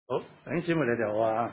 好，弟兄姊妹你哋好啊。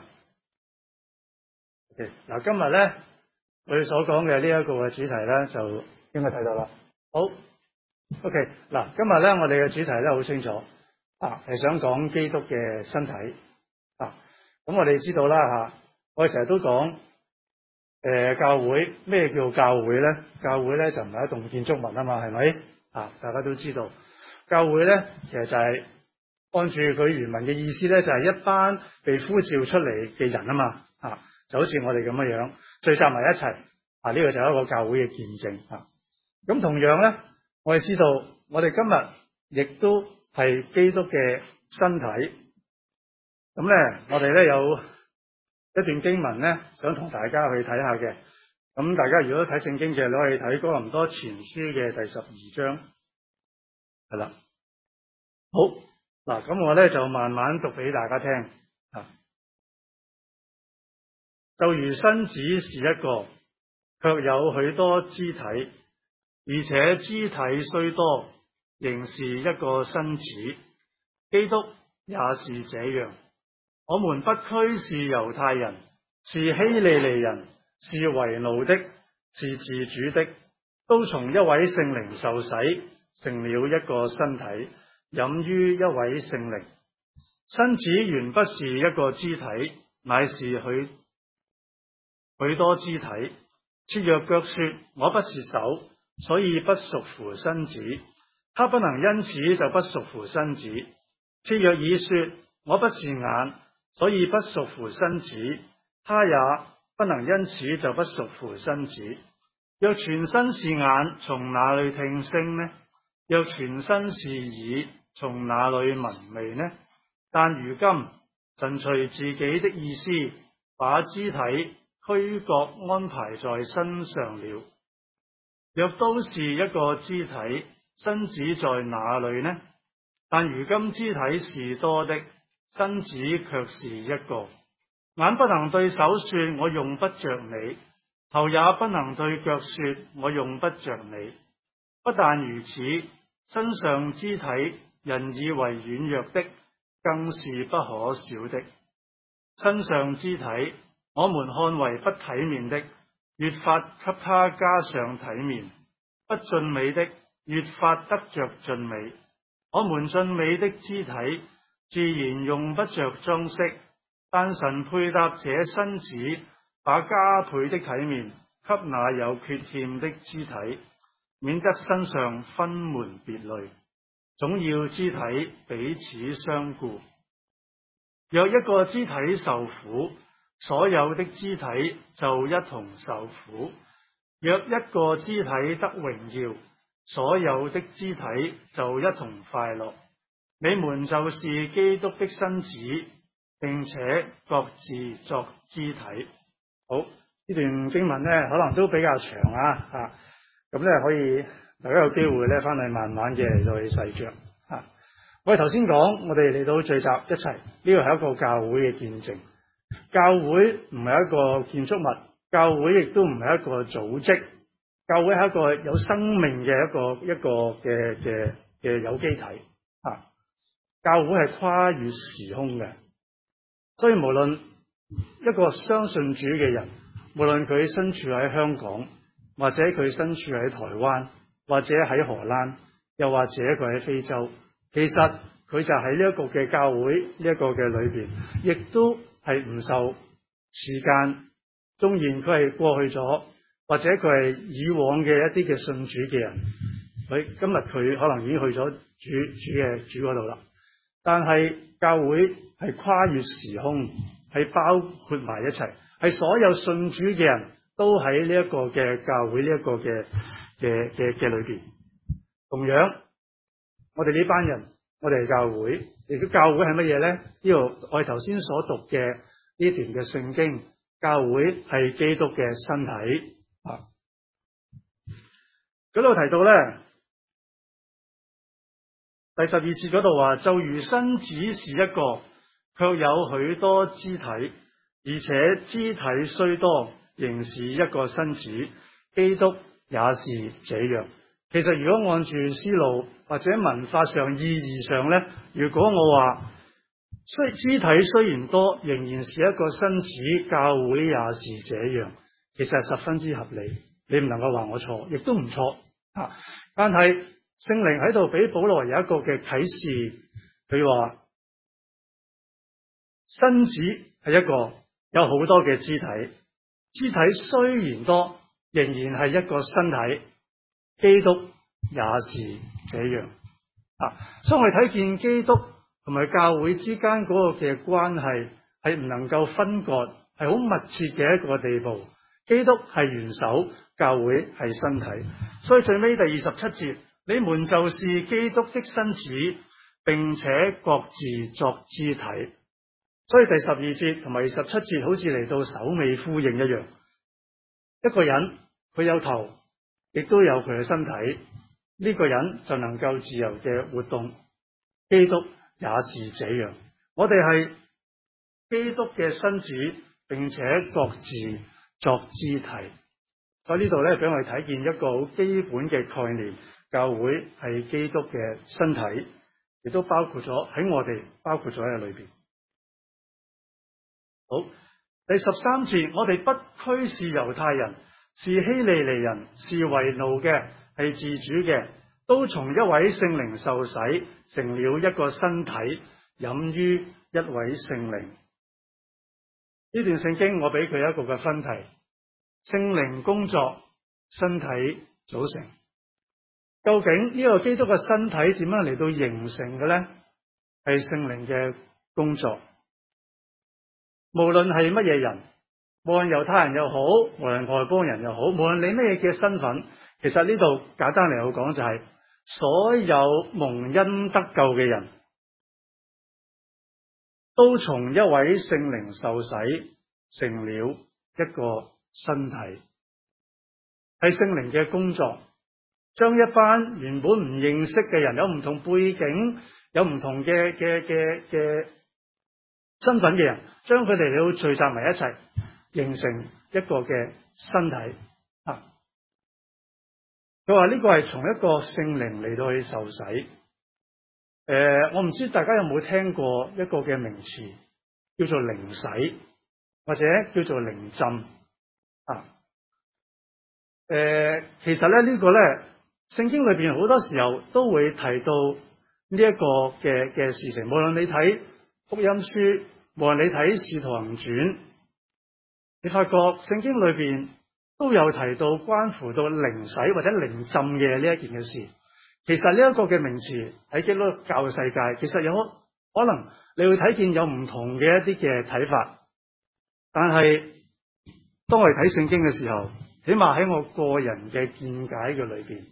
嗱，今日咧我哋所講嘅呢一個嘅主題咧，就應該睇到啦。好，OK，嗱，今日咧我哋嘅主題咧好清楚係想講基督嘅身體啊。咁我哋知道啦我哋成日都講教會，咩叫教會咧？教會咧就唔係一棟建築物啊嘛，係咪大家都知道，教會咧其實就係按住佢原文嘅意思咧，就係一班被呼召出嚟嘅人啊嘛，就好似我哋咁樣聚集埋一齊，呢個就係一個教會嘅見證。咁同樣咧，我哋知道我哋今日亦都係基督嘅身體。咁咧，我哋咧有一段經文咧，想同大家去睇下嘅。咁大家如果睇聖經嘅，你可以睇哥林多前書嘅第12章，係啦。好，嗱，咁我咧就慢慢讀俾大家聽。就如身子是一個，卻有許多肢體，而且肢體雖多，仍是一個身子。基督也是這樣。我們不拘是猶太人，是希利尼人，是為奴的，是自主的，都從一位聖靈受洗，成了一個身體，飲於一位聖靈。身子原不是一個肢體，乃是許多肢體。切若腳說我不是手，所以不屬乎身子，他不能因此就不屬乎身子。切若耳說我不是眼，所以不屬乎身子，他也不能因此就不屬乎身子。若全身是眼，從哪裏聽聲呢？若全身是耳，從哪裏聞味呢？但如今神隨自己的意思，把肢體俱各安排在身上了。若都是一個肢體，身子在哪裏呢？但如今肢體是多的，身子卻是一個。眼不能對手說我用不着你，頭也不能對腳說我用不着你。不但如此，身上肢體人以為軟弱的，更是不可少的。身上肢體我們看為不體面的，越發給他加上體面；不俊美的，越發得着俊美。我們俊美的肢體自然用不着裝飾，但神配搭這身子，把加倍的體面給那有缺欠的肢體，免得身上分門別類，總要肢體彼此相顧。若一個肢體受苦，所有的肢體就一同受苦；若一個肢體得榮耀，所有的肢體就一同快樂。你們就是基督的身子，並且各自作肢體。好，呢段經文咧可能都比較長咁咧可以大家有機會咧翻去慢慢嘅嚟到去細嚼。我哋頭先講，我哋嚟到聚集一齊，呢個係一個教會嘅見證。教會唔係一個建築物，教會亦都唔係一個組織，教會係一個有生命嘅一個嘅有機體。教會係跨越時空嘅，所以無論一個相信主嘅人，無論佢身處喺香港，或者佢身處喺台灣，或者喺荷蘭，又或者佢喺非洲，其實佢就喺呢一個嘅教會呢一個嘅裏邊，亦都係唔受時間，縱然佢係過去咗，或者佢係以往嘅一啲嘅信主嘅人，今日佢可能已經去咗主嗰度啦。但係教會係跨越時空，係包括埋一齊，係所有信主嘅人都喺呢一個嘅教會呢一個嘅裏邊。同樣，我哋呢班人，我哋係教會，亦都教會係乜嘢咧？呢度我哋頭先所讀嘅呢段嘅聖經，教會係基督嘅身體。嗰度提到咧，第12節嗰度話，就如身子是一個，卻有許多肢體，而且肢體雖多，仍是一個身子。基督也是這樣。其實如果按住思路或者文法上意義上咧，如果我話所以肢體雖然多，仍然是一個身子，教會也是這樣。其實係十分之合理，你唔能夠話我錯，亦都唔錯啊。但係聖靈喺度俾保羅有一個嘅啟示，佢話身子係一個有好多嘅肢體，肢體雖然多，仍然係一個身體，基督也是這樣啊。所以我哋睇見基督同埋教會之間嗰個嘅關係係唔能夠分割，係好密切嘅一個地步。基督係元首，教會係身體。所以最尾第27節，你們就是基督的身子，並且各自作肢體。所以第12節同埋27節好似嚟到首尾呼應一樣。一個人佢有頭，亦都有佢嘅身體，呢個人就能夠自由嘅活動。基督也是這樣，我哋係基督嘅身子，並且各自作肢體。所以呢度咧，俾我哋睇見一個好基本嘅概念，教會係基督嘅身體，亦都包括咗喺我哋，包括咗喺裏邊。好，第13節，我哋不拘是猶太人，是希利尼人，是為奴嘅，係自主嘅，都從一位聖靈受洗，成了一個身體，飲於一位聖靈。呢段聖經我俾佢一個嘅分題：聖靈工作，身體組成。究竟呢個基督嘅身體點樣嚟到形成嘅呢？係聖靈嘅工作。無論係乜嘢人，無論猶太人又好，無論外邦人又好，無論你乜嘢嘅身份，其實呢度簡單嚟講就係所有蒙恩得救嘅人都從一位聖靈受洗，成了一個身體。係聖靈嘅工作，將一班原本唔認識嘅人，有唔同背景，有唔同嘅身份嘅人，將佢哋嚟到聚集埋一齊，形成一個嘅身體。佢話呢個係從一個聖靈嚟到去受洗。我唔知大家有冇聽過一個嘅名詞，叫做靈洗，或者叫做靈浸。其實咧呢個咧，聖經裏邊好多時候都會提到呢一個嘅事情。無論你睇福音書，無論你睇使徒行傳，你發覺聖經裏邊都有提到關乎到靈洗或者靈浸嘅呢一件嘅事。其實呢一個嘅名詞喺基督教世界，其實有可能你會睇見有唔同嘅一啲嘅睇法。但係當我哋睇聖經嘅時候，起碼喺我個人嘅見解嘅裏邊，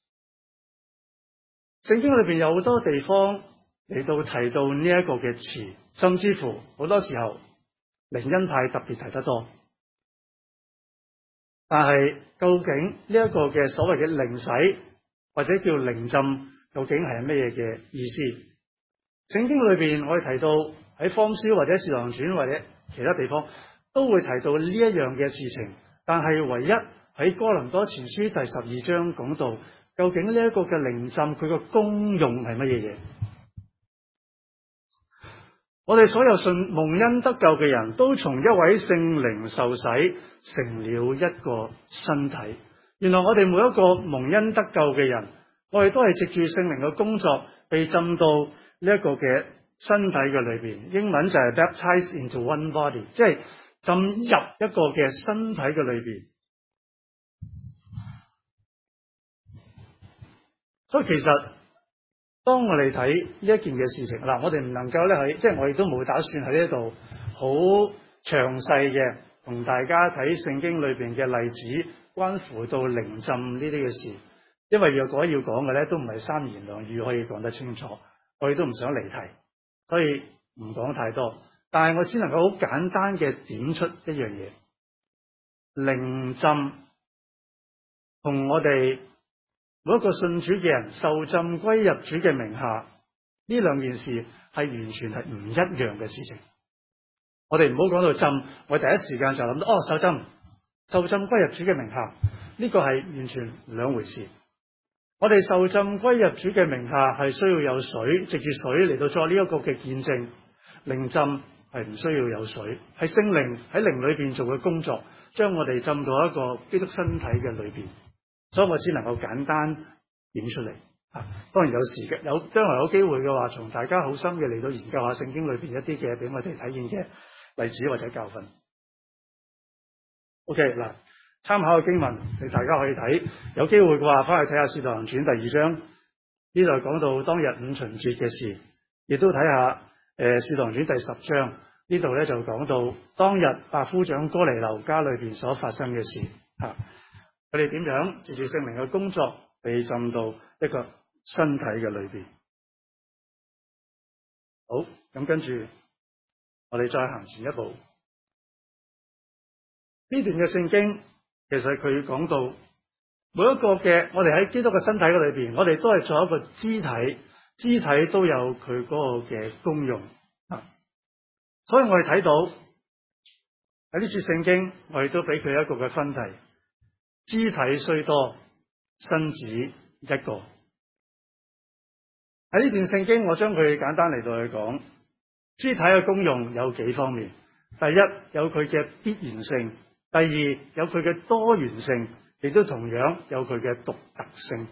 聖經裏邊有好多地方嚟到提到呢一個嘅詞，甚至乎好多時候靈恩派特別提得多。但係究竟呢一個嘅所謂嘅靈洗或者叫靈浸，究竟係咩嘢嘅意思？聖經裏邊我哋提到喺方書或者使徒行傳或者其他地方都會提到呢一樣嘅事情。但係唯一喺哥林多前書第12章講到，究竟呢一個嘅靈浸佢個功用係乜嘢嘢？我哋所有信蒙恩得救嘅人都從一位聖靈受洗，成了一個身體。原來我哋每一個蒙恩得救嘅人，我哋都係藉住聖靈嘅工作，被浸到呢一個嘅身體嘅裏邊。英文就係 baptized into one body， 即係浸入一個嘅身體嘅裏邊。所以其實當我哋睇呢一件嘅事情，嗱，我哋唔能夠咧喺，即係我亦都冇打算喺呢度好詳細嘅同大家睇聖經裏邊嘅例子，關乎到靈浸呢啲嘅事。因為若果要講嘅咧，都唔係三言兩語可以講得清楚，我亦都唔想離題，所以唔講太多。但係我只能夠好簡單嘅點出一樣嘢，靈浸同我哋每一個信主嘅人受浸歸入主嘅名下，呢兩件事係完全係唔一樣嘅事情。我哋唔好講到浸，我第一時間就諗到受浸歸入主嘅名下，呢個係完全兩回事。我哋受浸歸入主嘅名下係需要有水，藉住水嚟到作呢一個嘅見證。 靈浸係唔需要有水，係聖靈喺靈裏邊做嘅工作，將我哋浸到一個基督身體嘅裏邊，所以我只能夠簡單點出嚟。當然有時嘅，將來有機會嘅話，從大家好深嘅嚟到研究下聖經裏邊一啲嘅俾我哋體驗嘅例子或者教訓。OK 嗱，參考嘅經文你大家可以睇，有機會嘅話翻去睇下《使徒行傳》第2章，呢度講到當日五旬節嘅事，亦都睇下《使徒行傳》第10章，呢度咧就講到當日百夫長哥尼流家裏邊所發生嘅事，佢哋點樣藉住聖靈嘅工作被浸到一個身體嘅裏邊。好，咁跟住我哋再行前一步。呢段嘅聖經其實佢講到每一個嘅我哋喺基督嘅身體嘅裏邊，我哋都係作一個肢體，肢體都有佢嗰個嘅功用。所以我哋睇到喺呢處聖經，我哋都俾佢一個嘅分題：肢體雖多，身子一個。喺呢段聖經，我將佢簡單嚟到去講，肢體嘅功用有幾方面。第一，有佢嘅必然性；第二，有佢嘅多元性，亦都同樣有佢嘅獨特性。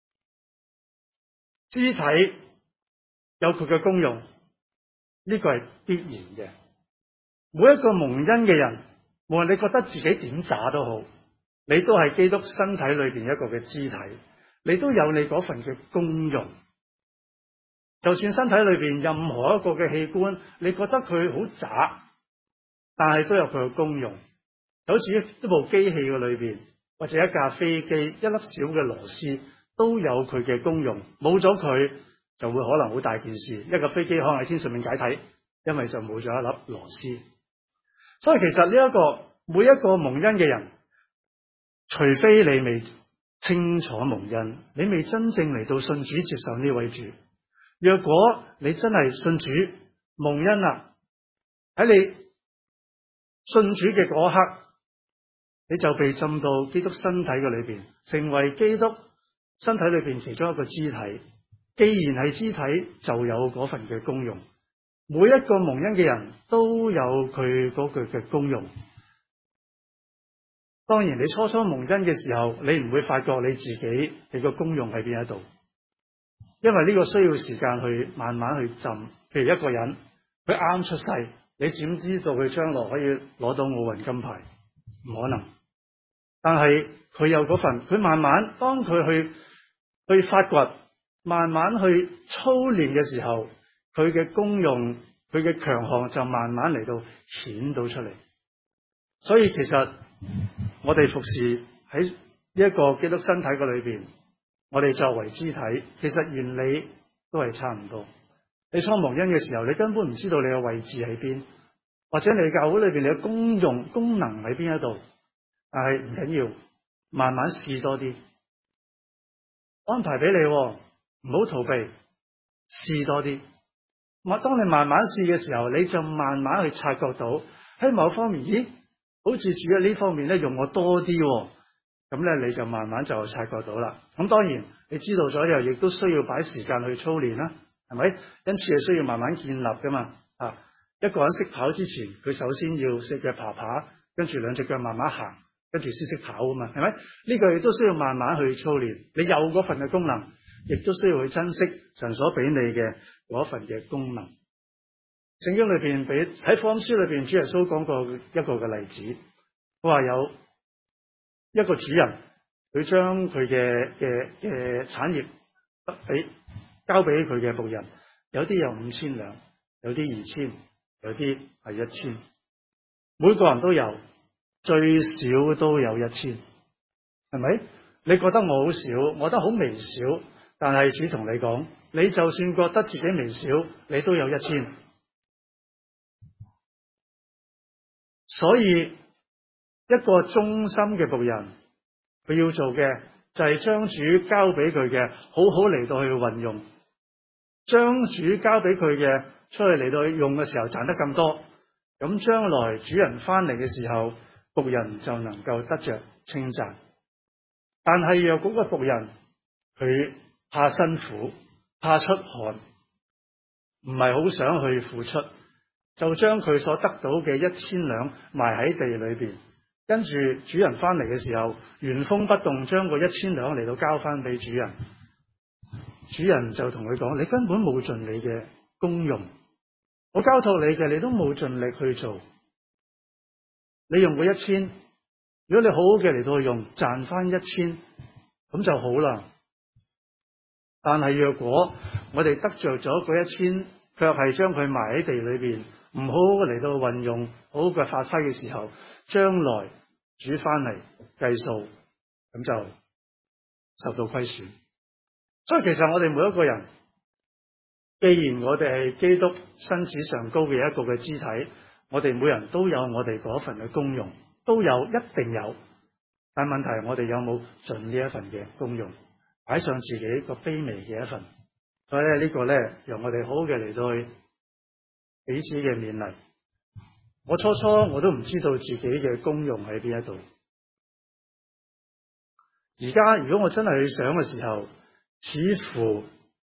肢體有佢嘅功用，呢個係必然嘅。每一個蒙恩嘅人，無論你覺得自己點渣都好，你都係基督身體裏邊一個嘅肢體，你都有你嗰份嘅功用。就算身體裏邊任何一個嘅器官，你覺得佢好渣，但係都有佢嘅功用。就好似一部機器嘅裏邊，或者一架飛機，一粒小嘅螺絲都有佢嘅功用。冇咗佢，就會可能好大件事。一個飛機可能喺天上面解體，因為就冇咗一粒螺絲。所以其實呢一個每一個蒙恩嘅人，除非你未清楚蒙恩，你未真正嚟到信主接受呢位主。若果你真係信主蒙恩啦，喺你信主嘅嗰刻，你就被浸到基督身體嘅裏邊，成為基督身體裏邊其中一個肢體。既然係肢體，就有嗰份嘅功用。每一個蒙恩嘅人都有佢嗰句嘅功用。當然，你初初蒙恩嘅時候，你唔會發覺你自己你個功用喺邊一度。因為呢個需要時間去慢慢去浸。譬如一個人，佢啱出世，你點知道佢將來可以攞到奧運金牌？唔可能。但係佢有嗰份，佢慢慢當佢去發掘，慢慢去操練嘅時候，佢嘅功用，佢嘅強項就慢慢嚟到顯到出嚟。所以其實我哋服侍喺一個基督身體嘅裏邊，我哋作為肢體，其實原理都係差唔多。你初蒙恩嘅時候，你根本唔知道你嘅位置喺邊，或者你教會裏邊你嘅功能喺邊一度。但係唔緊要，慢慢試多啲，安排俾你，唔好逃避，試多啲。當你慢慢試嘅時候，你就慢慢去察覺到喺某方面，咦，好似主喺呢方面咧用我多啲。咁咧，你就慢慢就察覺到啦。咁當然，你知道咗之後，亦都需要擺時間去操練啦，係咪？因此係需要慢慢建立噶嘛。一個人識跑之前，佢首先要四腳爬爬，跟住兩隻腳慢慢行，跟住先識跑啊嘛，係咪？呢個亦都需要慢慢去操練。你有嗰份嘅功能，亦都需要去珍惜神所俾你嘅嗰份嘅功能。聖經裏邊喺福音書裏邊，主耶穌講過一個嘅例子，佢話有一個主人，佢將佢嘅產業交俾佢嘅僕人，有啲有5000兩，有啲2000，有啲係1000，每個人都有，最少都有1000，係咪？你覺得我好少，我覺得好微小，但係主同你講，你就算覺得自己微小，你都有1000。所以一個忠心嘅僕人，佢要做嘅就係將主交俾佢嘅，好好嚟到去運用，將主交俾佢嘅出去嚟到去用嘅時候賺得更多，咁將來主人翻嚟嘅時候，僕人就能夠得着稱讚。但係若嗰個僕人佢怕辛苦，怕出汗，唔係好想去付出， 就將佢所得到嘅1000兩埋喺地裏邊，跟住主人翻嚟嘅時候，原封不動將個1000兩嚟到交翻俾主人。主人就同佢講：你根本冇盡你嘅功用，我交託你嘅，你都冇盡力去做。你用過1000，如果你好好嘅嚟到用，賺翻1000，咁就好啦。但係若果我哋得着咗嗰1000，卻係將佢埋喺地裏邊，唔好好嚟到運用，好好嘅發揮嘅時候，將來主翻嚟計數，咁就受到虧損。所以其實我哋每一個人，既然我哋係基督身子上高嘅一個嘅肢體，我哋每人都有我哋嗰份嘅功用，都有，一定有。但問題係我哋有冇盡呢一份嘅功用，擺上自己個卑微嘅一份。所以呢個咧，讓我哋好好嘅嚟到去彼此嘅勉勵。我初我都唔知道自己嘅功用喺邊一度。而家如果我真係去想嘅時候，似乎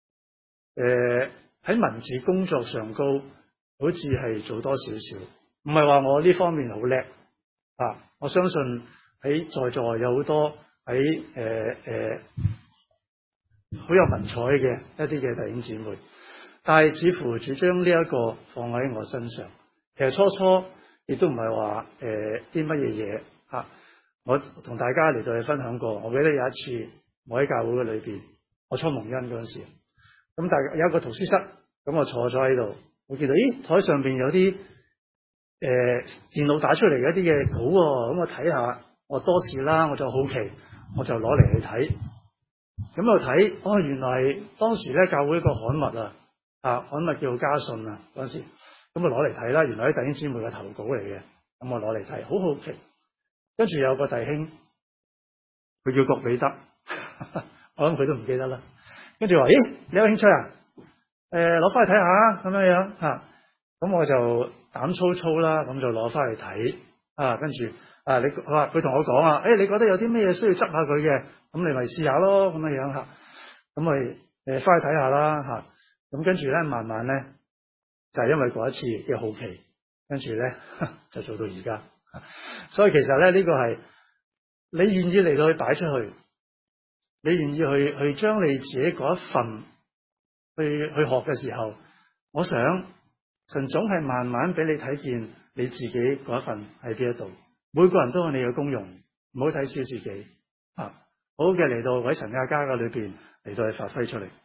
喺文字工作上高，好似係做多少少，唔係話我呢方面好叻啊！我相信喺在座有好多喺好有文采嘅一啲嘅弟兄姊妹，但係似乎主將呢一個放喺我身上。其實初亦都唔係話啲乜嘢嘢吓，我同大家嚟到去分享過。我記得有一次我喺教會嘅裏邊，我初蒙恩嗰陣時，咁大家有一個圖書室，咁我坐咗喺度，我見到台上邊有啲電腦打出嚟嘅一啲嘅稿，咁我睇下，我多事啦，我就好奇，我就攞嚟去睇。咁我睇，原來當時咧教會一個刊物刊物叫家信啊，嗰陣時，咁我攞嚟睇啦，原來啲弟兄姊妹嘅投稿嚟嘅，咁我攞嚟睇，好好奇。跟住有個弟兄，佢叫郭彼得，我諗佢都唔記得啦。跟住話：你有興趣啊？攞翻去睇下咁樣樣吓。咁我就膽粗粗啦，咁就攞翻去睇。跟住佢同我講你覺得有啲咩嘢需要執下佢嘅，咁你咪試下咯，咁樣樣吓。咁咪翻去睇下啦吓。咁跟住咧，慢慢咧就係因為嗰一次嘅好奇，跟住咧就做到而家。所以其實咧呢個係你願意嚟到去擺出去，你願意去將你自己嗰一份去學嘅時候，我想神總係慢慢俾你睇見你自己嗰一份喺邊一度。每個人都有你嘅功用，唔好睇小自己好嘅嚟到喺神嘅家嘅裏邊嚟到去發揮出嚟。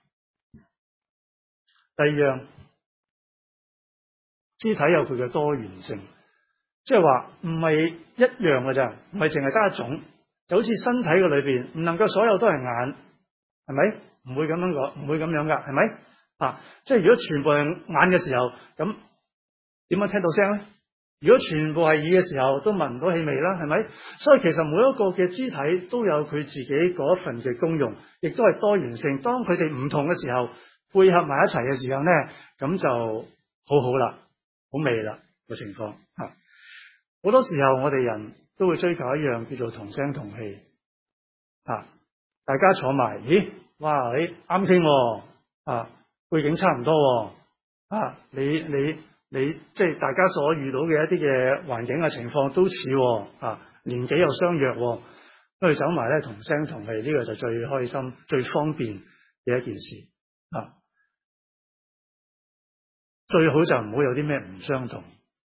第二樣，肢體有佢嘅多元性，即係話唔係一樣嘅咋，唔係淨係得一種，就好似身體嘅裏邊唔能夠所有都係眼，係咪？唔會咁樣講，唔會咁樣噶，係咪？即係如果全部係眼嘅時候，咁點樣聽到聲咧？如果全部係耳嘅時候，都聞唔到氣味啦，係咪？所以其實每一個嘅肢體都有佢自己嗰一份嘅功用，亦都係多元性。當佢哋唔同嘅時候，配合埋一齊嘅時候咧，咁就好好啦，好美啦個情況。好多時候我哋人都會追求一樣叫做同聲同氣。大家坐埋，哇，你啱傾，背景差唔多，你即係大家所遇到嘅一啲嘅環境嘅情況都似，年紀又相若，跟住走埋咧同聲同氣，呢個就最開心、最方便嘅一件事。最好就唔好有啲咩唔相同。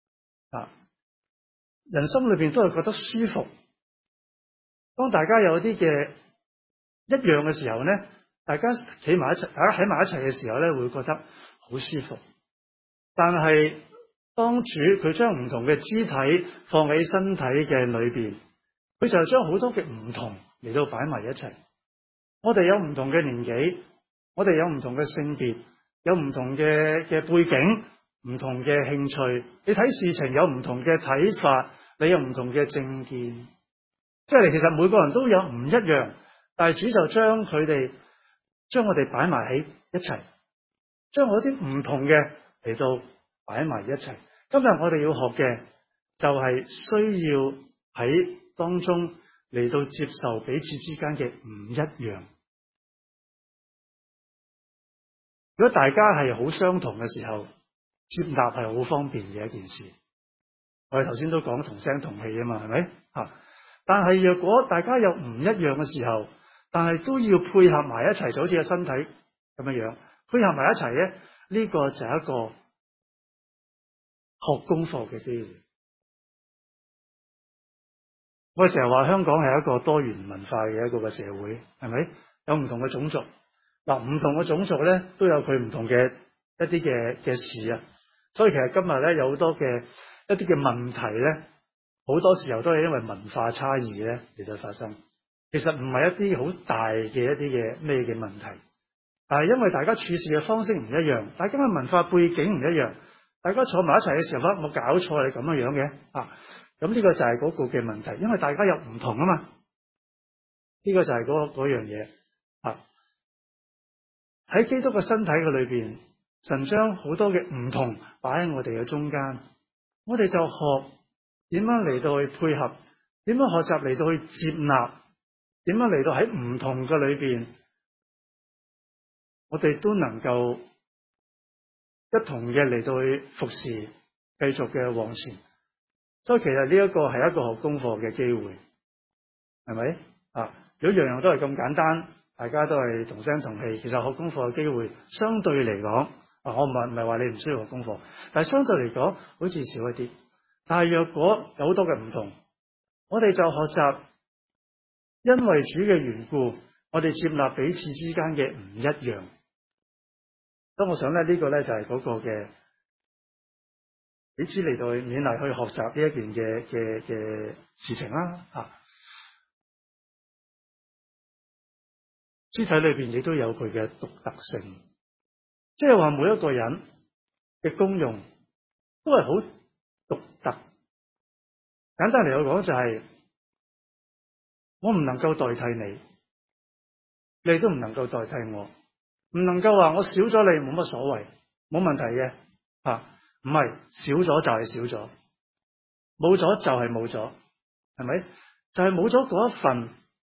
人心裏邊都係覺得舒服。當大家有啲嘅一樣嘅時候咧，大家企埋一齊，大家喺埋一齊嘅時候咧，會覺得好舒服。但係當主佢將唔同嘅肢體放喺身體嘅裏邊，佢就將好多嘅唔同嚟到擺埋一齊。我哋有唔同嘅年紀，我哋有唔同嘅性別，有唔同嘅背景，唔同嘅興趣。你睇事情有唔同嘅睇法，你有唔同嘅政見，即係其實每個人都有唔一樣，但係主就將我哋擺埋喺一齊，將嗰啲唔同嘅嚟到擺埋一齊。今日我哋要學嘅就係需要喺當中嚟到接受彼此之間嘅唔一樣。如果大家係好相同嘅時候， 接納係好方便嘅一件事。我哋頭先都講同聲同氣啊嘛，係咪啊？但係若果大家有唔一樣嘅時候，但係都要配合埋一齊，就好似個身體咁樣樣配合埋一齊咧，呢個就係一個學功課嘅機會。我成日話香港係一個多元文化嘅一個嘅社會，係咪？有唔同嘅種族，嗱，唔同嘅種族咧都有佢唔同嘅一啲嘅事啊。所以其實今日咧有好多嘅一啲嘅問題咧，好多時候都係因為文化差異咧嚟到發生。其實唔係一啲好大嘅一啲嘅咩嘅問題，但係因為大家處事嘅方式唔一樣，大家嘅文化背景唔一樣，大家坐埋一齊嘅時候，冇搞錯你咁樣樣嘅啊！咁呢個就係嗰個嘅問題，因為大家有唔同啊嘛，呢個就係嗰樣嘢啊！喺基督嘅身體嘅裏邊，神將好多嘅唔同擺喺我哋嘅中間，我哋就學點樣嚟到去配合，點樣學習嚟到去接納，點樣嚟到喺唔同嘅裏邊，我哋都能夠一同嘅嚟到去服侍，繼續嘅往前。所以其實呢一個係一個學功課嘅機會，係咪啊？如果樣樣都係咁簡單，大家都係同聲同氣，其實學功課嘅機會相對嚟講，我唔係話你唔需要學功課，但係相對嚟講好似少一啲。但係若果有好多嘅唔同，我哋就學習因為主嘅緣故，我哋接納彼此之間嘅唔一樣。咁我想咧呢個咧就係嗰個嘅彼此嚟到去勉勵去學習呢一件嘅事情啦。肢體裏邊亦都有佢嘅獨特性，即係話每一個人嘅功用都係好獨特。簡單嚟講就係我唔能夠代替你，你都唔能夠代替我，唔能夠話我少咗你冇乜所謂，冇問題嘅。唔係少咗就係少咗，冇咗就係冇咗，係咪？就係冇咗嗰一份，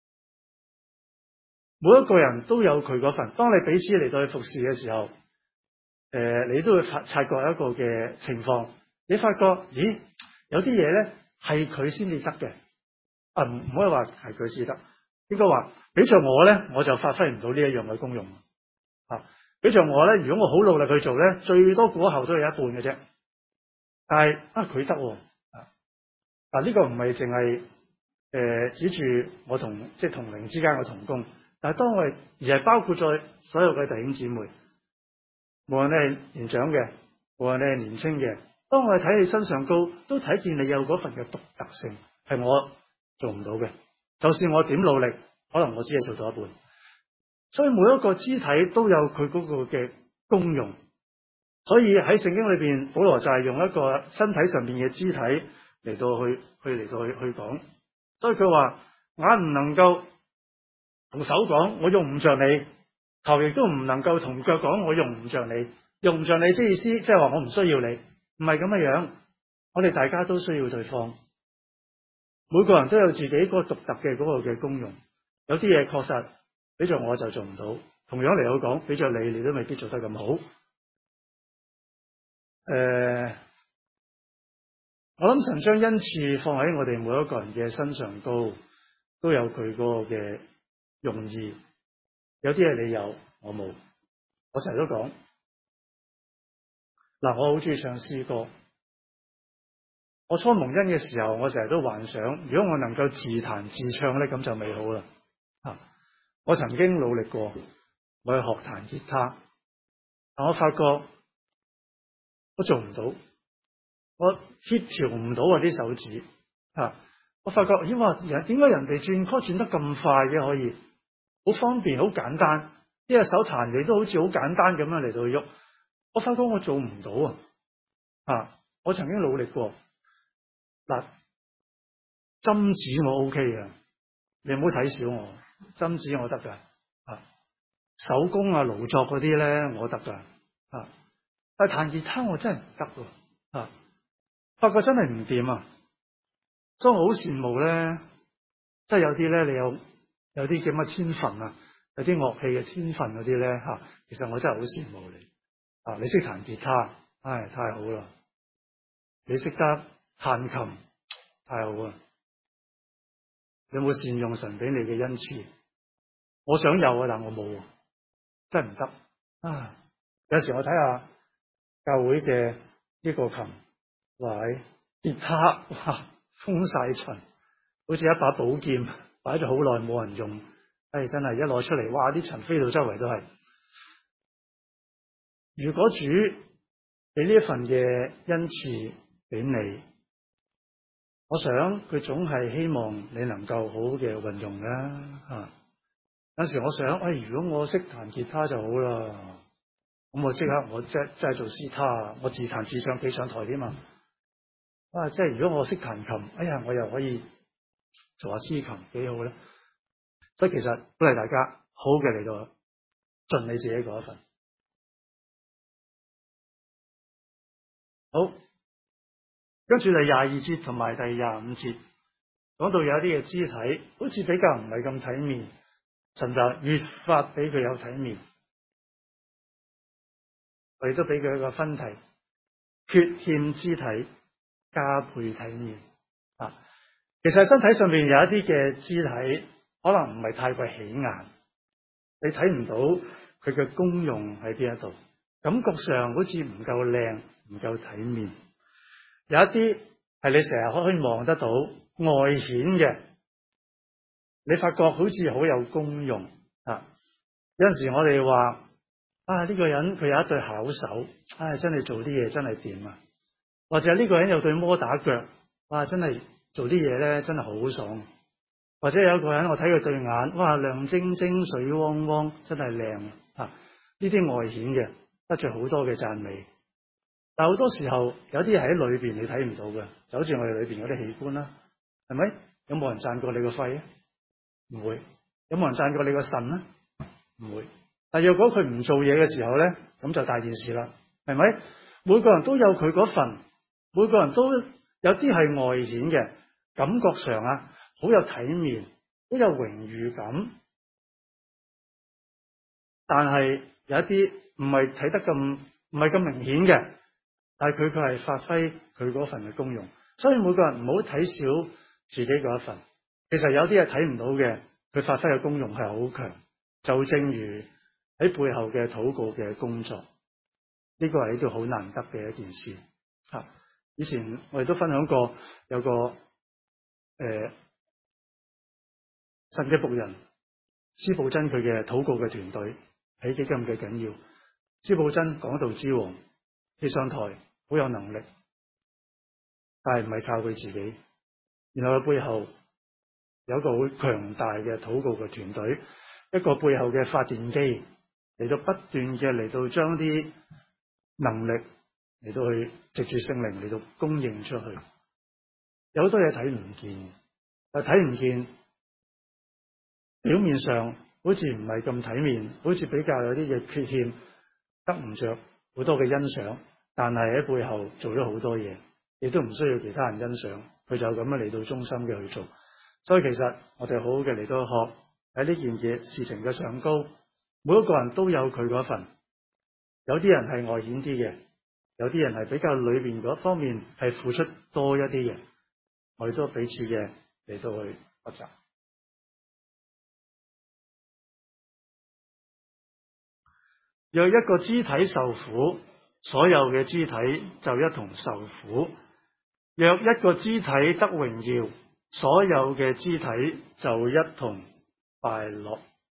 每一個人都有佢嗰份。當你彼此嚟到去服侍嘅時候，你都會察覺一個嘅情況，你發覺咦，有啲嘢咧係佢先至得嘅，唔可以話係佢先得，應該話比着我咧，我就發揮唔到呢一樣嘅功用。比着我咧，如果我好努力去做咧，最多過後都有一半嘅啫。但係佢得呢個唔係淨係指住我同即係同齡之間嘅同工，但係當我哋而係包括在所有嘅弟兄姊妹，無論你係年長嘅，無論你係年輕嘅，當我哋睇你身上高，都睇見你有嗰份嘅獨特性，係我做唔到嘅。就算我點努力，可能我只係做到一半。所以每一個肢體都有佢嗰個嘅功用，所以喺聖經裏邊，保羅就係用一個身體上面嘅肢體嚟到去講。所以佢話眼唔能夠同手講我用唔着你，頭亦都唔能夠同腳講我用唔着你，用唔着你即意思即係話我唔需要你，唔係咁嘅樣。我哋大家都需要對方，每個人都有自己嗰個獨特嘅嗰個嘅功用。有啲嘢確實俾着我就做唔到，同樣嚟講，俾着你，你都未必做得咁好。我諗神將恩賜放喺我哋每一個人嘅身上都有佢嗰個嘅用意。有啲嘢你有，我冇。我成日都講，我好中意唱詩歌。我初蒙恩嘅時候，我成日都幻想，如果我能夠自彈自唱咧，咁就美好啦。我曾經努力過，我去學彈吉他，但我發覺我做唔到，我協調唔到啲手指。我發覺點解人哋轉歌轉得咁快嘅，可以好方便好簡單，一隻手彈嚟都好似好簡單咁樣嚟到去喐。我發覺我做唔到我曾經努力過。針指我 OK 嘅，你唔好睇小我，針指我得噶。手工勞作嗰啲咧，我得噶。但係彈吉他我真係唔得喎。發覺真係唔掂。所以我好羨慕咧，即係有啲咧，你有啲咁嘅天分有啲樂器嘅天分嗰啲咧，其實我真係好羨慕你。你識彈吉他， 唉，太好啦！你識得彈琴，太好啦！你有冇善用神俾你嘅恩賜？我想有啊，但我冇，真係唔得啊！有時我睇下教會嘅呢個琴，喂，吉他，哇，封晒塵，好似一把寶劍，擺咗好耐冇人用，唉，真係一攞出嚟，哇，啲塵飛到周圍都係。如果主俾呢一份嘅恩賜俾你，我想佢總係希望你能夠好好嘅運用啦。有時我想，如果我識彈吉他就好啦，咁我即刻我真係做司他，我自彈自唱企上台添嘛。即係如果我識彈琴，我又可以做下司琴，幾好咧。所以其實鼓勵大家好嘅嚟到盡你自己嗰一份。好，跟住第22節同埋第25節講到有啲嘅肢體好似比較唔係咁體面，神就越發俾佢有體面，我亦都俾佢一個分題，缺欠肢體加倍體面。其實身體上面有一啲嘅肢體可能唔係太過起眼，你睇唔到佢嘅功用喺邊一度，感覺上好似唔夠靚，唔夠體面。有一啲係你成日可以望得到外顯嘅，你發覺好似好有功用。有陣時我哋話呢個人佢有一對巧手，真係做啲嘢真係掂啊！或者呢個人有對摩打腳，真係做啲嘢咧真係好爽。或者有一個人我睇佢對眼，亮晶晶水汪汪，真係靚啊！呢啲外顯嘅得罪好多嘅讚美，但好多時候有啲喺裏邊你睇唔到嘅，就好似我哋裏邊嗰啲器官啦，係咪？有冇人讚過你個肺啊？唔會。有冇人讚過你個腎啊？唔會。但若果佢唔做嘢嘅時候咧，咁就大件事啦，係咪？每個人都有佢嗰份，每個人都有啲係外顯嘅，感覺上好有體面，好有榮譽感，但係有一啲唔係睇得咁唔係咁明顯嘅，但係佢係發揮佢嗰份嘅功用。所以每個人唔好睇小自己嗰一份，其實有啲係睇唔到嘅，佢發揮嘅功用係好強。就正如喺背後嘅禱告嘅工作，呢個係一個好難得嘅一件事。以前我哋都分享過，有個神嘅僕人施布真，佢嘅禱告嘅團隊係幾咁嘅緊要。施布真講道之王，企上台好有能力，但係唔係靠佢自己，然後佢背後有一個好強大嘅禱告嘅團隊，一個背後嘅發電機嚟到不斷嘅嚟到將啲能力嚟到去藉住聖靈嚟到供應出去。有好多嘢睇唔見，但睇唔見，表面上好似唔係咁體面，好似比較有啲嘅缺陷，得唔着好多嘅欣賞，但係喺背後做咗好多嘢，亦都唔需要其他人欣賞，佢就咁樣嚟到忠心嘅去做。所以其實我哋好好嘅嚟到學喺呢件嘢事情嘅上高，每一個人都有佢嗰份，有啲人係外顯啲嘅，有啲人係比較裏邊嗰方面係付出多一啲嘅，我哋都彼此嘅嚟到去學習。若一個肢體受苦，所有嘅肢體就一同受苦；若一個肢體得榮耀，所有嘅肢體就一同快樂。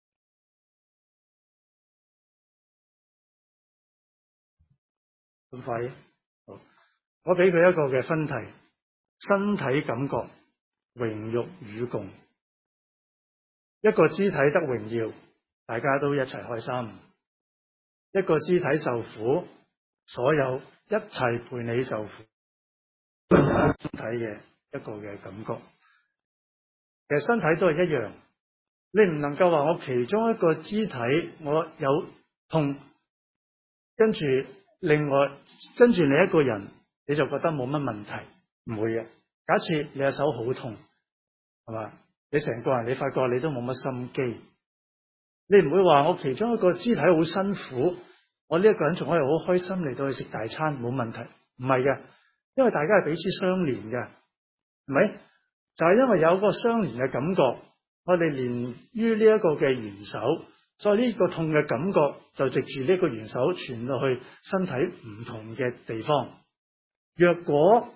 咁快？好，我俾佢一個嘅分題：身體感覺榮辱與共。一個肢體得榮耀，大家都一齊開心；一個肢體受苦，所有一齊陪你受苦。身體嘅一個嘅感覺，其實身體都係一樣。你唔能夠話我其中一個肢體我有痛，跟住你一個人你就覺得冇乜問題，唔會嘅。假設你嘅手好痛，係嘛？你成個人你發覺你都冇乜心機，你唔會話我其中一個肢體好辛苦， 我呢一個人仲可以好開心嚟到去食大餐，冇問題。唔係嘅，因為大家係彼此相連嘅，係咪？就係因為有嗰個相連嘅感覺，我哋連於呢一個嘅元首，所以呢個痛嘅感覺就藉住呢個元首傳到去身體唔同嘅地方。若果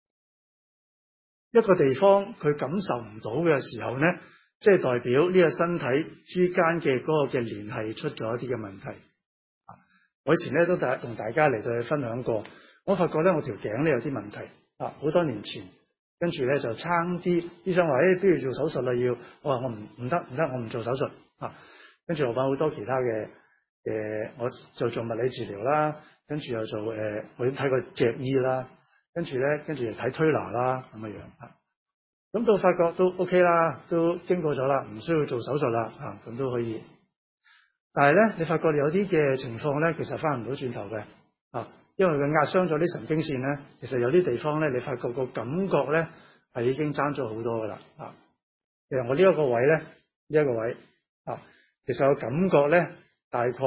一個地方佢感受唔到嘅時候呢，即係代表呢個身體之間嘅嗰個嘅聯繫出咗一啲嘅問題。我以前咧都同大家嚟到去分享過，我發覺咧我條頸咧有啲問題啊，好多年前，跟住咧就差啲，醫生話不如做手術啦要，我話我唔得，我唔做手術啊，跟住我揾好多其他嘅我就做物理治療啦，跟住又做我睇過脊醫啦，跟住又睇推拿啦咁嘅樣啊，咁到發覺都 OK 啦，都經過咗啦，唔需要做手術啦啊，咁都可以。但係咧，你發覺有啲嘅情況咧，其實翻唔到轉頭嘅啊，因為佢壓傷咗啲神經線咧，其實有啲地方咧，你發覺個感覺咧係已經爭咗好多噶啦啊！其實我呢一個位咧，呢一個位啊，其實我感覺咧大概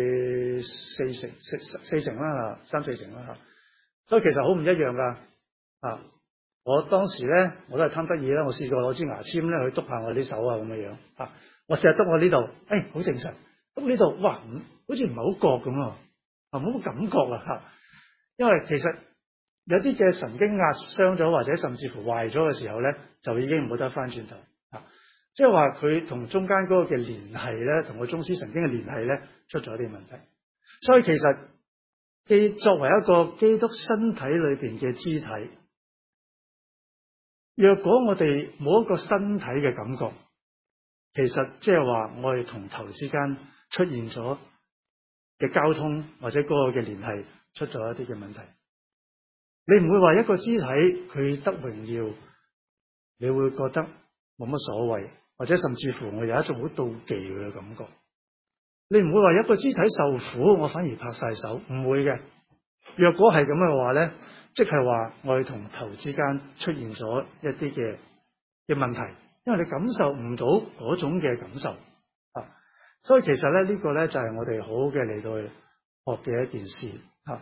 四成啦，三四成啦吓，所以其實好唔一樣噶啊！我當時咧我都係貪得意啦，我試過攞支牙籤咧去篤下我啲手啊咁嘅樣啊，我成日篤我呢度，好正常。咁呢度，哇，好似唔係好覺咁啊，冇乜感覺啊吓，因為其實有啲嘅神經壓傷咗或者甚至乎壞咗嘅時候咧，就已經冇得翻轉頭啊，即係話佢同中間嗰個嘅聯繫咧，同個中樞神經嘅聯繫咧，出咗啲問題。所以其實作為一個基督身體裏邊嘅肢體，若果我哋冇一個身體嘅感覺，其實即係話我哋同頭之間出現咗嘅交通或者嗰個嘅聯繫出咗一啲嘅問題，你唔會話一個肢體佢得榮耀，你會覺得冇乜所謂，或者甚至乎我有一種好妒忌嘅感覺。你唔會話一個肢體受苦，我反而拍晒手，唔會嘅。若果係咁嘅話咧，即係話我哋同頭之間出現咗一啲嘅問題，因為你感受唔到嗰種嘅感受。所以其實咧呢個咧就係我哋好嘅嚟到去學嘅一件事吓。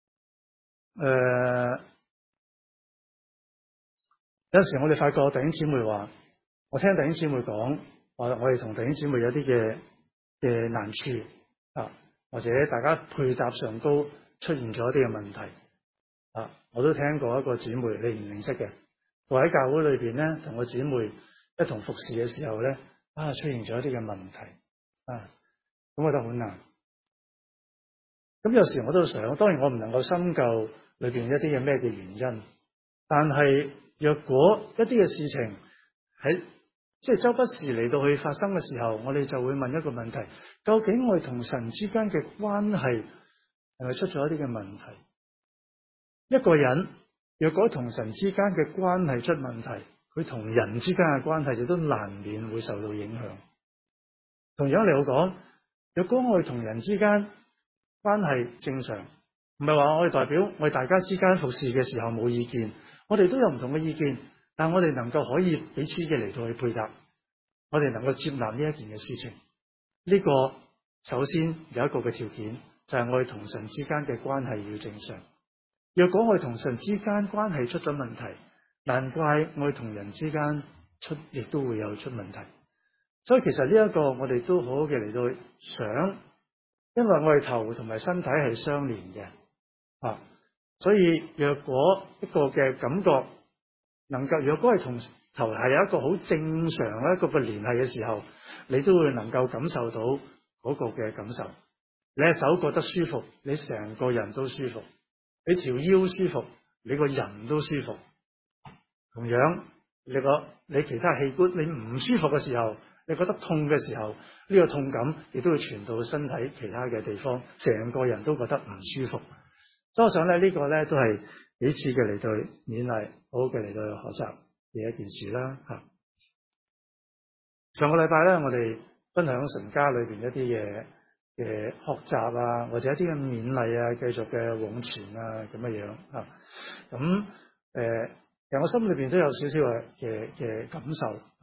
有陣時我哋發覺弟兄姊妹話，我聽弟兄姊妹講，我哋同弟兄姊妹有啲嘅難處啊，或者大家配搭上高出現咗一啲嘅問題啊，我都聽過一個姊妹你唔認識嘅，我喺教會裏邊咧同個姊妹一同服侍嘅時候咧出現咗一啲嘅問題啊。咁我覺得好難。咁有時我都想，當然我唔能夠深究裏邊一啲嘅咩嘅原因，但係若果一啲嘅事情喺即係周不時嚟到去發生嘅時候，我哋就會問一個問題：究竟我哋同神之間嘅關係係咪出咗一啲嘅問題？一個人若果同神之間嘅關係出問題，佢同人之間嘅關係亦都難免會受到影響。同樣嚟講，若果我哋同人之間關係正常，唔係話我哋代表我哋大家之間服侍嘅時候冇意見，我哋都有唔同嘅意見，但我哋能夠可以彼此嘅嚟到去配搭，我哋能夠接納呢一件嘅事情。呢個首先有一個嘅條件，就係我哋同神之間嘅關係要正常。若果我哋同神之間關係出咗問題，難怪我哋同人之間亦都會有出問題。所以其實呢一個我哋都好好嘅嚟到想，因為我哋頭同埋身體係相連嘅啊，所以若果一個嘅感覺能夠，若果係同頭係有一個好正常一個嘅聯繫嘅時候，你都會能夠感受到嗰個嘅感受。你隻手覺得舒服，你成個人都舒服；你條腰舒服，你個人都舒服。同樣，你其他器官你唔舒服嘅時候，你覺得痛嘅時候，呢個痛感亦都會傳到身體其他嘅地方，成個人都覺得唔舒服。所以我想咧，呢個咧都係彼此嘅嚟到勉勵，好嘅嚟到學習嘅一件事啦。吓，上個禮拜咧，我哋分享神家裏邊一啲嘅學習啊，或者一啲嘅勉勵啊，繼續嘅往前啊，咁樣樣啊。咁其實我心裏邊都有少少嘅感受啊。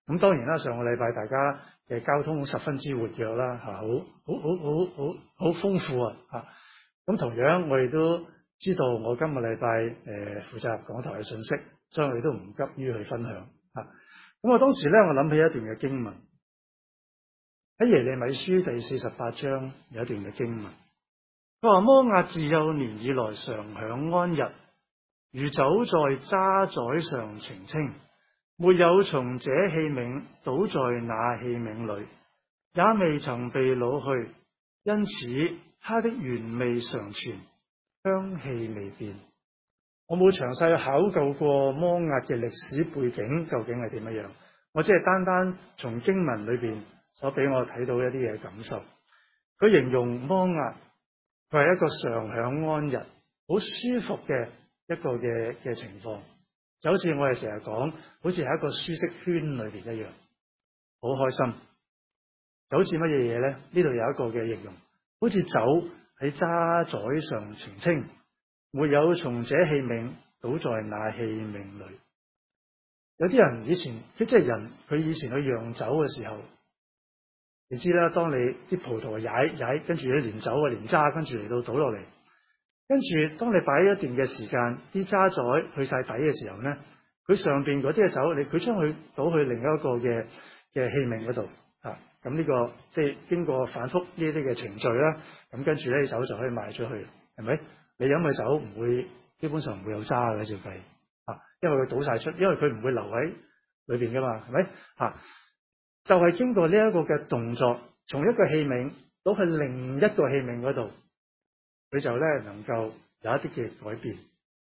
咁當然啦，上個禮拜大家嘅交通十分之活躍啦，好豐富啊！咁同樣我哋都知道，我今個禮拜負責講台嘅信息，所以我哋都唔急於去分享咁我當時咧，我諗起一段嘅經文，喺耶利米書第48章有一段嘅經文，佢話摩押自幼年以來常享安逸，如酒在渣滓上澄清，沒有從這器皿倒在那器皿裏，也未曾被擄去，因此它的原味常存，香氣未變。我冇詳細考究過摩押嘅歷史背景究竟係點樣，我只係單單從經文裏邊所俾我睇到一啲嘅感受。佢形容摩押，佢係一個常享安逸、好舒服嘅一個嘅情況，就好似我哋成日講，好似喺一個舒適圈裏邊一樣，好開心。就好似乜嘢嘢咧？呢度有一個嘅形容，好似酒喺渣滓上澄清，沒有從這器皿倒在那器皿裏。有啲人以前，即係人，佢以前去釀酒嘅時候，你知啦，當你啲葡萄踩，跟住咧連酒啊連渣，跟住嚟到倒落嚟，跟住當你擺一段嘅時間，啲渣滓去晒底嘅時候咧，佢上邊嗰啲嘅酒，佢將佢倒去另一個嘅器皿嗰度咁呢個即係經過反覆呢啲嘅程序啦，咁跟住咧酒就可以賣出去，係咪？你飲嘅酒唔會，基本上唔會有渣嘅，照計因為佢倒晒出，因為佢唔會留喺裏邊噶嘛，係咪？就係經過呢一個嘅動作，從一個器皿倒去另一個器皿嗰度，佢就咧能夠有一啲嘅改變。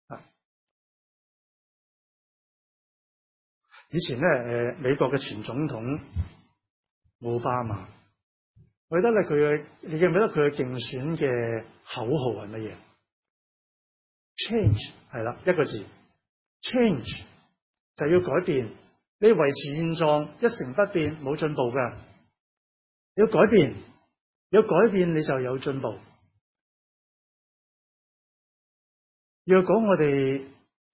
以前咧美國嘅前總統奧巴馬，我記得咧你記唔記得佢嘅競選嘅口號係乜嘢？Change 係啦，一個字 ，change 就要改變。你維持現狀一成不變，冇進步㗎。你要改變，有改變你就有進步。若果我哋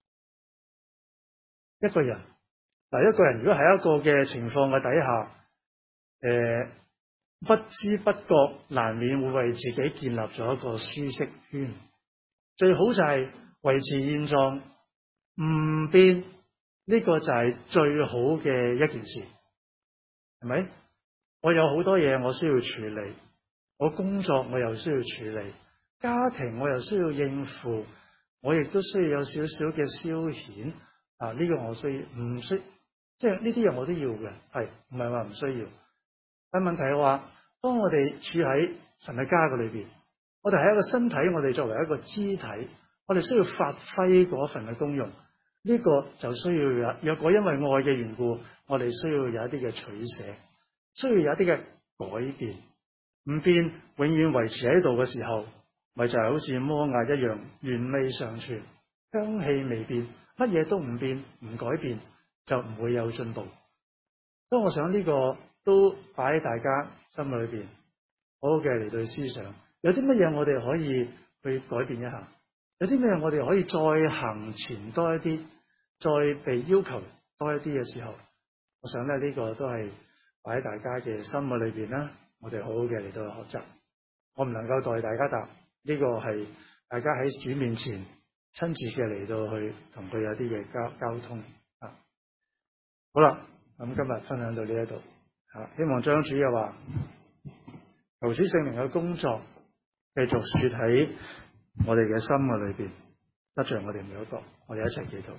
一個人如果喺一個嘅情況嘅底下，不知不覺難免會為自己建立咗一個舒適圈。最好就係維持現狀唔變，呢個就係最好嘅一件事，係咪？我有好多嘢我需要處理，我工作我又需要處理，家庭我又需要應付，我亦都需要有少少嘅消遣呢個我需要唔需，即係呢啲嘢我都要嘅，係唔係話唔需要？但問題係話，當我哋處喺神嘅家嘅裏邊，我哋係一個身體，我哋作為一個肢體，我哋需要發揮嗰份嘅功用。呢個就需要若果因為愛嘅緣故，我哋需要有一啲嘅取捨，需要有一啲嘅改變。唔變，永遠維持喺度嘅時候，咪就係好似摩押一樣，原味尚存，香氣未變，乜嘢都唔變唔改變，就唔會有進步。所以我想呢個都擺喺大家心裏邊，好好嘅嚟到思想，有啲乜嘢我哋可以去改變一下，有啲咩我哋可以再行前多一啲，再被要求多一啲嘅時候，我想咧呢個都係擺喺大家嘅心嘅裏邊啦。我哋好好嘅嚟到學習，我唔能夠代大家答，呢個係大家喺主面前親自嘅嚟到去同佢有啲嘅交通好啦，咁今日分享到呢一度希望將主嘅話，求主聖靈嘅工作繼續說喺我哋嘅心嘅裏邊，得罪我哋每一個，我哋一齊祈禱。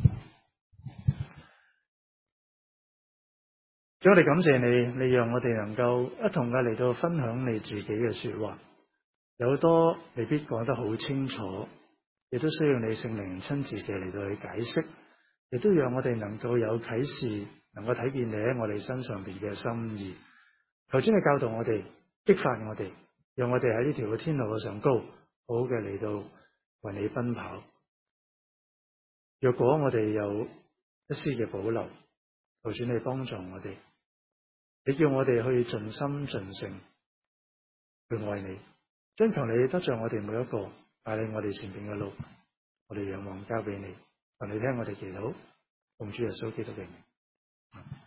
主，我哋感謝你，你讓我哋能夠一同嘅嚟到分享你自己嘅說話，有好多未必講得好清楚，亦都需要你聖靈親自嘅嚟到去解釋，亦都讓我哋能夠有啟示，能夠睇見你喺我哋身上邊嘅心意。求主你教導我哋，激發我哋，讓我哋喺呢條嘅天路嘅上高，好好嘅嚟到為你奔跑。若果我哋有一絲嘅保留，求主你幫助我哋，你叫我哋去盡心盡性去愛你，將求你得着我哋每一個，帶領我哋前邊嘅路，我哋仰望交俾你，求你聽我哋祈禱，奉主耶穌基督嘅名。